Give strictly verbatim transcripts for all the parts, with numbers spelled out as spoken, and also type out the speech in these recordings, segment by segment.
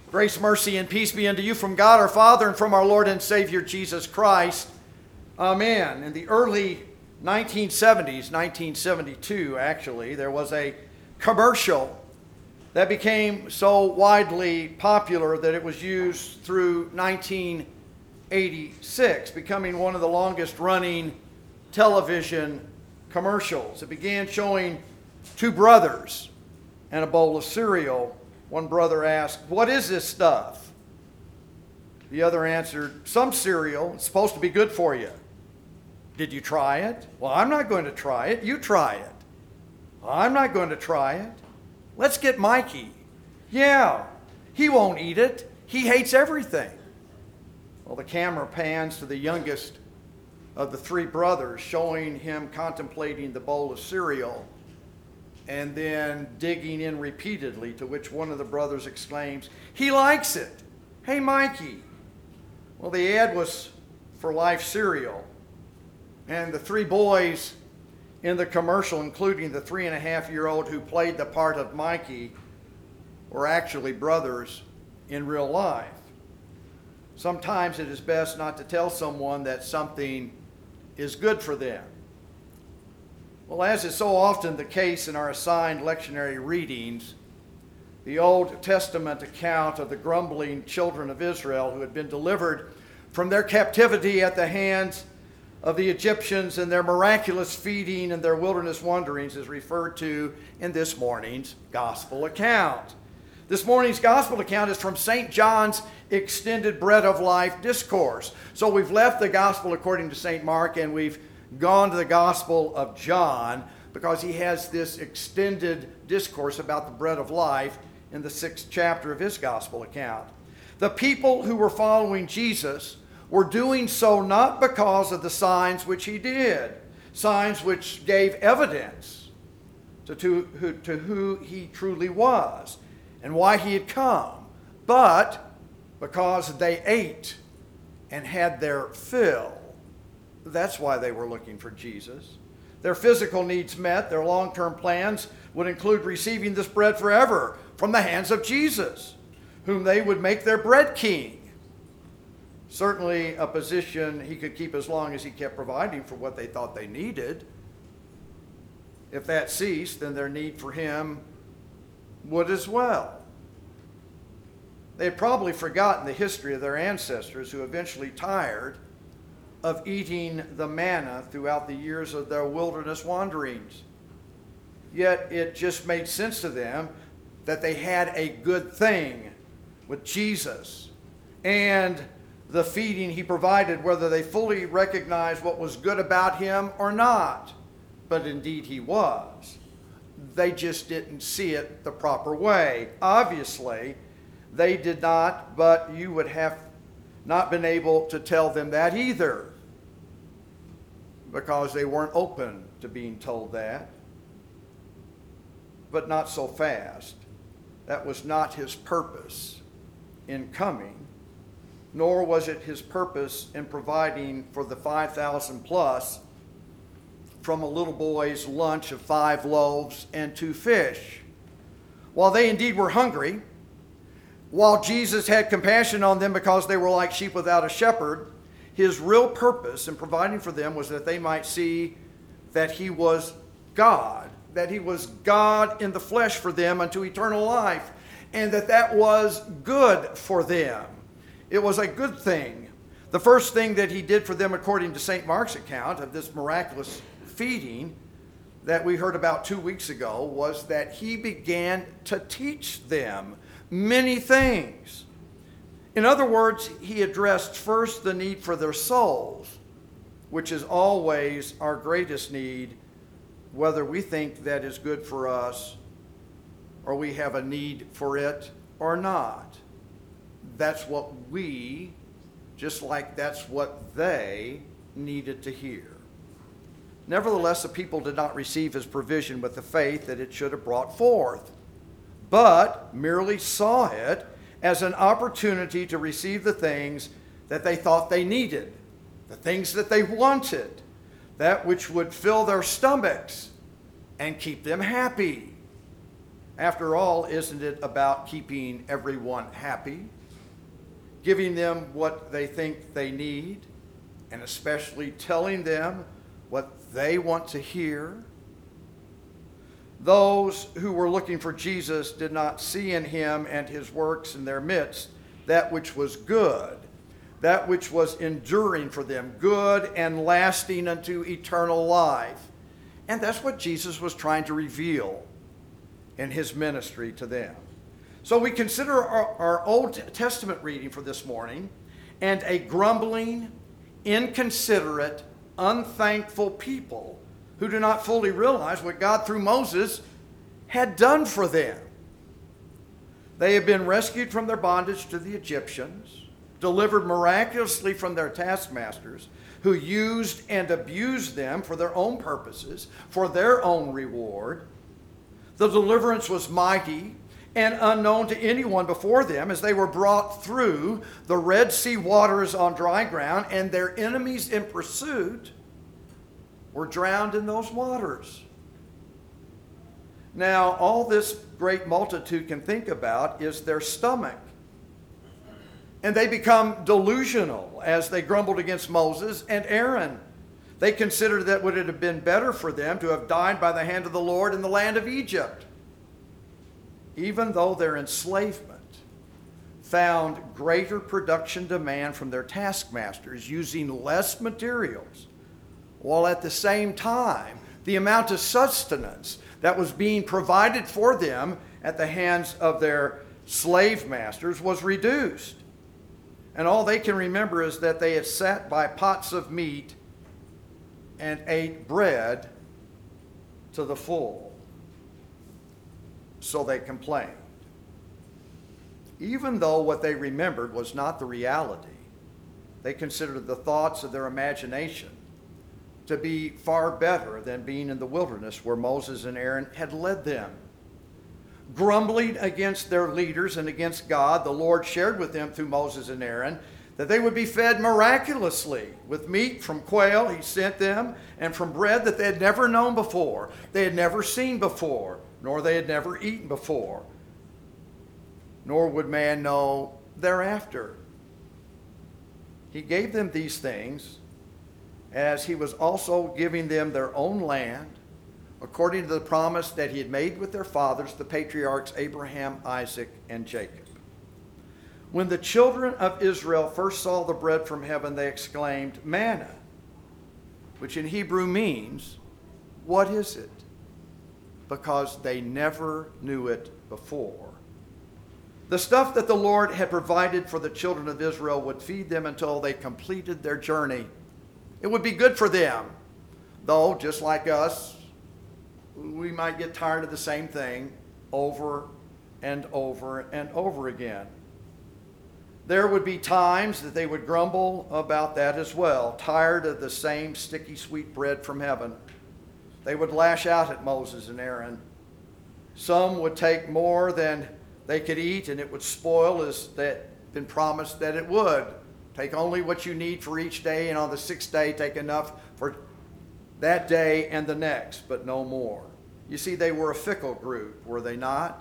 Grace, mercy, and peace be unto you from God our Father and from our Lord and Savior Jesus Christ. Amen. In the early nineteen seventies, nineteen seventy-two actually, there was a commercial that became so widely popular that it was used through nineteen eighty-six, becoming one of the longest running television commercials. It began showing two brothers and a bowl of cereal. One brother asked, "What is this stuff?" The other answered, "Some cereal. It's supposed to be good for you." "Did you try it?" "Well, I'm not going to try it. You try it." "Well, I'm not going to try it." "Let's get Mikey." "Yeah, he won't eat it. He hates everything." Well, the camera pans to the youngest of the three brothers, showing him contemplating the bowl of cereal and then digging in repeatedly, to which one of the brothers exclaims, "He likes it. Hey, Mikey." Well, the ad was for Life cereal, and the three boys in the commercial, including the three and a half year old who played the part of Mikey, were actually brothers in real life. Sometimes it is best not to tell someone that something is good for them. Well, as is so often the case in our assigned lectionary readings, the Old Testament account of the grumbling children of Israel who had been delivered from their captivity at the hands of the Egyptians and their miraculous feeding and their wilderness wanderings is referred to in this morning's gospel account. This morning's gospel account is from Saint John's extended Bread of Life discourse. So we've left the gospel according to Saint Mark and we've gone to the Gospel of John because he has this extended discourse about the bread of life in the sixth chapter of his gospel account. The people who were following Jesus were doing so not because of the signs which he did, signs which gave evidence to, to, who, to who he truly was and why he had come, but because they ate and had their fill. That's why they were looking for Jesus. Their physical needs met, their long-term plans would include receiving this bread forever from the hands of Jesus, whom they would make their bread king. Certainly a position he could keep as long as he kept providing for what they thought they needed. If that ceased, then their need for him would as well. They had probably forgotten the history of their ancestors who eventually tired of eating the manna throughout the years of their wilderness wanderings. Yet it just made sense to them that they had a good thing with Jesus and the feeding he provided, whether they fully recognized what was good about him or not. But indeed he was. They just didn't see it the proper way. Obviously, they did not, but you would have not been able to tell them that either, because they weren't open to being told that. But not so fast. That was not his purpose in coming, nor was it his purpose in providing for the five thousand plus from a little boy's lunch of five loaves and two fish. While they indeed were hungry, while Jesus had compassion on them because they were like sheep without a shepherd, his real purpose in providing for them was that they might see that he was God, that he was God in the flesh for them unto eternal life, and that that was good for them. It was a good thing. The first thing that he did for them, according to Saint Mark's account of this miraculous feeding that we heard about two weeks ago, was that he began to teach them many things. In other words, he addressed first the need for their souls, which is always our greatest need, whether we think that is good for us or we have a need for it or not. That's what we, just like that's what they needed to hear. Nevertheless, the people did not receive his provision with the faith that it should have brought forth, but merely saw it as an opportunity to receive the things that they thought they needed, the things that they wanted, that which would fill their stomachs and keep them happy. After all, isn't it about keeping everyone happy, giving them what they think they need, and especially telling them what they want to hear? Those who were looking for Jesus did not see in him and his works in their midst that which was good, that which was enduring for them, good and lasting unto eternal life. And that's what Jesus was trying to reveal in his ministry to them. So we consider our, our Old Testament reading for this morning, and a grumbling, inconsiderate, unthankful people who do not fully realize what God through Moses had done for them. They have been rescued from their bondage to the Egyptians, delivered miraculously from their taskmasters, who used and abused them for their own purposes, for their own reward. The deliverance was mighty and unknown to anyone before them, as they were brought through the Red Sea waters on dry ground, and their enemies in pursuit were drowned in those waters. Now, all this great multitude can think about is their stomach. And they become delusional as they grumbled against Moses and Aaron. They considered that would it have been better for them to have died by the hand of the Lord in the land of Egypt, even though their enslavement found greater production demand from their taskmasters using less materials, while at the same time the amount of sustenance that was being provided for them at the hands of their slave masters was reduced. And all they can remember is that they had sat by pots of meat and ate bread to the full. So they complained. Even though what they remembered was not the reality, they considered the thoughts of their imagination to be far better than being in the wilderness where Moses and Aaron had led them. Grumbling against their leaders and against God, the Lord shared with them through Moses and Aaron that they would be fed miraculously with meat from quail he sent them, and from bread that they had never known before, they had never seen before, nor they had never eaten before, nor would man know thereafter. He gave them these things as he was also giving them their own land, according to the promise that he had made with their fathers, the patriarchs Abraham, Isaac, and Jacob. When the children of Israel first saw the bread from heaven, they exclaimed, "Manna," which in Hebrew means, "What is it?" Because they never knew it before. The stuff that the Lord had provided for the children of Israel would feed them until they completed their journey. It would be good for them, though, just like us, we might get tired of the same thing over and over and over again. There would be times that they would grumble about that as well, tired of the same sticky sweet bread from heaven. They would lash out at Moses and Aaron. Some would take more than they could eat, and it would spoil, as that been promised that it would. Take only what you need for each day, and on the sixth day take enough for that day and the next, but no more. You see, they were a fickle group, were they not?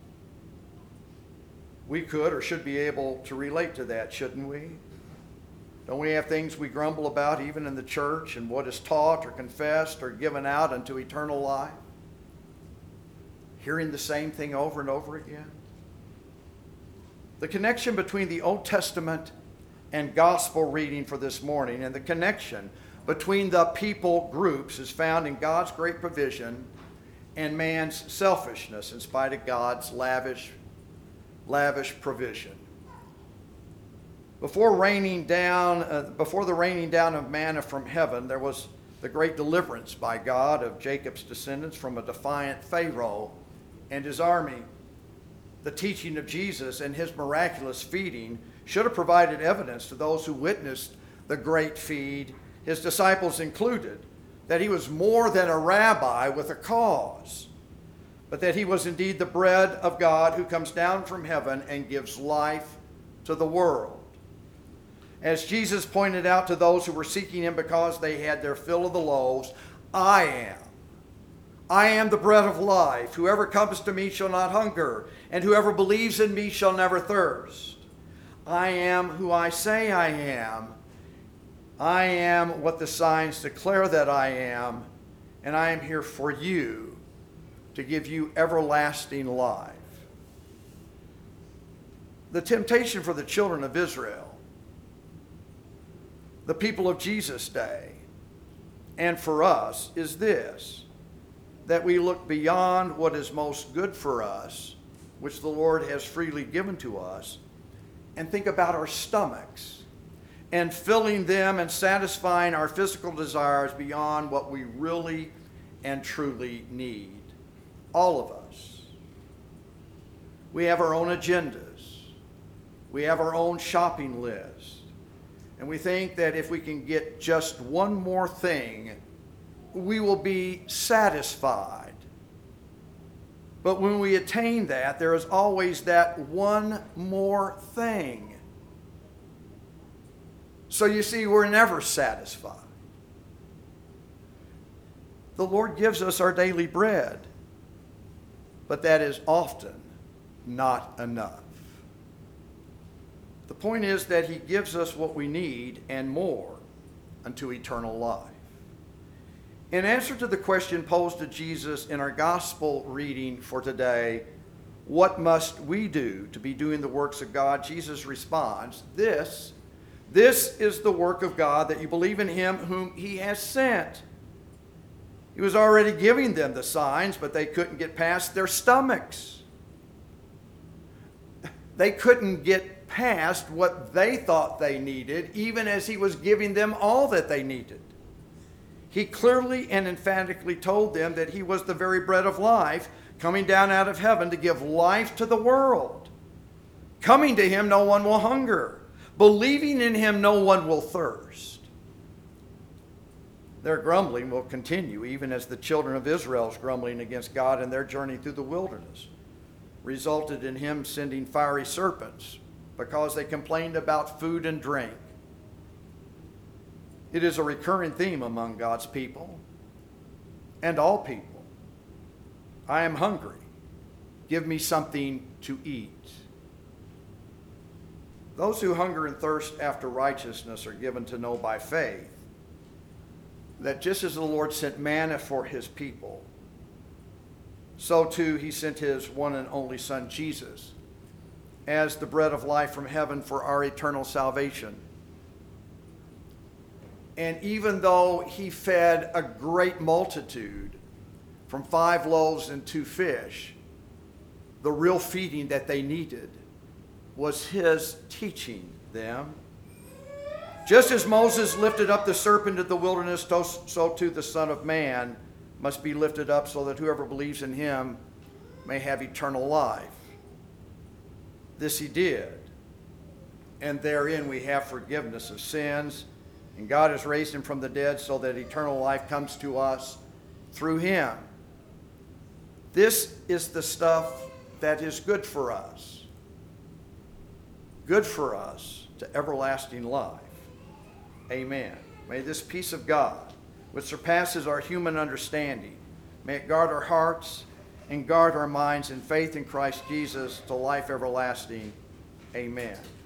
We could or should be able to relate to that, shouldn't we? Don't we have things we grumble about even in the church, and what is taught or confessed or given out unto eternal life? Hearing the same thing over and over again? The connection between the Old Testament and gospel reading for this morning, and the connection between the people groups, is found in God's great provision and man's selfishness in spite of God's lavish, lavish provision. Before raining down, uh, before the raining down of manna from heaven, there was the great deliverance by God of Jacob's descendants from a defiant Pharaoh and his army. The teaching of Jesus and his miraculous feeding should have provided evidence to those who witnessed the great feed, his disciples included, that he was more than a rabbi with a cause, but that he was indeed the bread of God who comes down from heaven and gives life to the world. As Jesus pointed out to those who were seeking him because they had their fill of the loaves, I am. I am the bread of life. Whoever comes to me shall not hunger, and whoever believes in me shall never thirst. I am who I say I am. I am what the signs declare that I am, and I am here for you to give you everlasting life. The temptation for the children of Israel, the people of Jesus' day, and for us is this, that we look beyond what is most good for us, which the Lord has freely given to us, and think about our stomachs and filling them and satisfying our physical desires beyond what we really and truly need. All of us. We have our own agendas. We have our own shopping list. And we think that if we can get just one more thing, we will be satisfied. But when we attain that, there is always that one more thing. So you see, we're never satisfied. The Lord gives us our daily bread, but that is often not enough. The point is that he gives us what we need and more unto eternal life. In answer to the question posed to Jesus in our gospel reading for today, what must we do to be doing the works of God? Jesus responds, this, this is the work of God, that you believe in him whom he has sent. He was already giving them the signs, but they couldn't get past their stomachs. They couldn't get past what they thought they needed, even as he was giving them all that they needed. He clearly and emphatically told them that he was the very bread of life, coming down out of heaven to give life to the world. Coming to him, no one will hunger. Believing in him, no one will thirst. Their grumbling will continue, even as the children of Israel's grumbling against God in their journey through the wilderness resulted in him sending fiery serpents because they complained about food and drink. It is a recurring theme among God's people and all people. I am hungry. Give me something to eat. Those who hunger and thirst after righteousness are given to know by faith that just as the Lord sent manna for his people, so too he sent his one and only Son, Jesus, as the bread of life from heaven for our eternal salvation. And even though he fed a great multitude from five loaves and two fish, the real feeding that they needed was his teaching them. Just as Moses lifted up the serpent in the wilderness, so too the Son of Man must be lifted up, so that whoever believes in him may have eternal life. This he did, and therein we have forgiveness of sins, and God has raised him from the dead so that eternal life comes to us through him. This is the stuff that is good for us, good for us to everlasting life. Amen. May this peace of God, which surpasses our human understanding, may it guard our hearts and guard our minds in faith in Christ Jesus to life everlasting. Amen.